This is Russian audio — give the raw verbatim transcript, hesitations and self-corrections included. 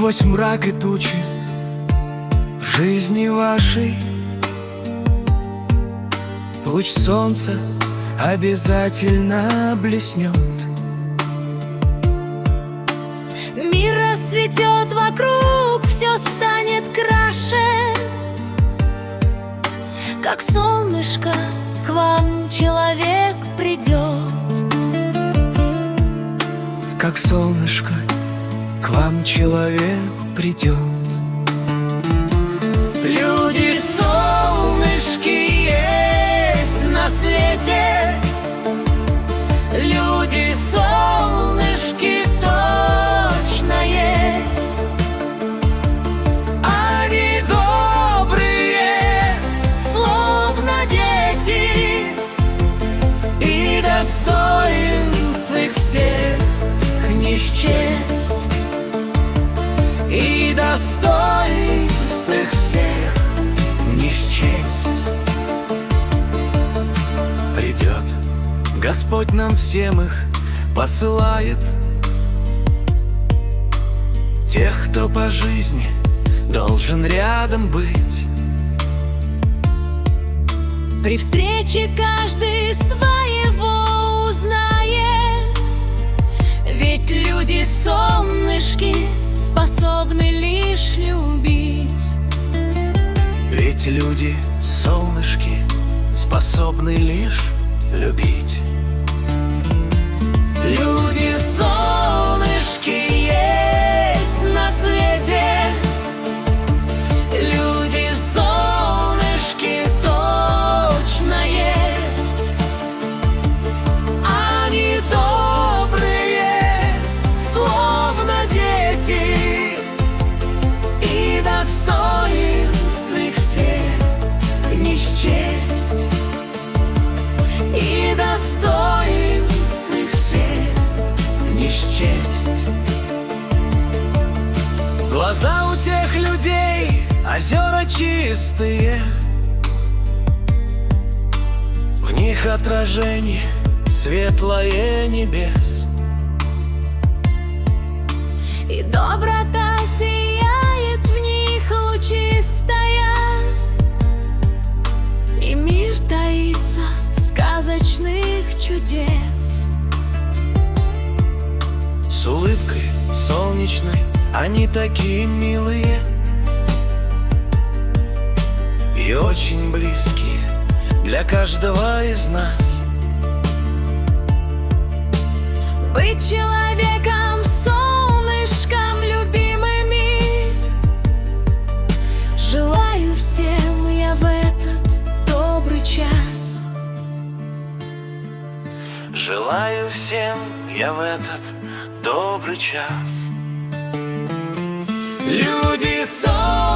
Сквозь мрак и тучи в жизни вашей луч солнца обязательно блеснет. Мир расцветет вокруг, все станет краше. Как солнышко к вам человек придет. Как солнышко к вам человек придет. Люди, солнышки есть на свете. Люди, солнышки точно есть. Они добрые, словно дети, и достоинств их всех не счесть. И достоинств их всех не счесть. Придет Господь, нам всем их посылает, тех, кто по жизни должен рядом быть. При встрече каждый своего узнает. Ведь люди, солнышки, способны лишь любить. Ведь люди, солнышки, способны лишь любить. Люди, солнышки есть на свете. Люди, солнышки точно есть. Они добрые, словно дети, и достоинств их всех не счесть. И достоинств их всех не счесть. Глаза у тех людей озера чистые, в них отражение светлое небес. И доброта сияет в них лучистая, и мир таится сказочных чудес. С улыбкой солнечной они такие милые и очень близкие для каждого из нас. Быть человеком, солнышком любимыми желаю всем я в этот добрый час. Желаю всем я в этот добрый час. Люди, солнышки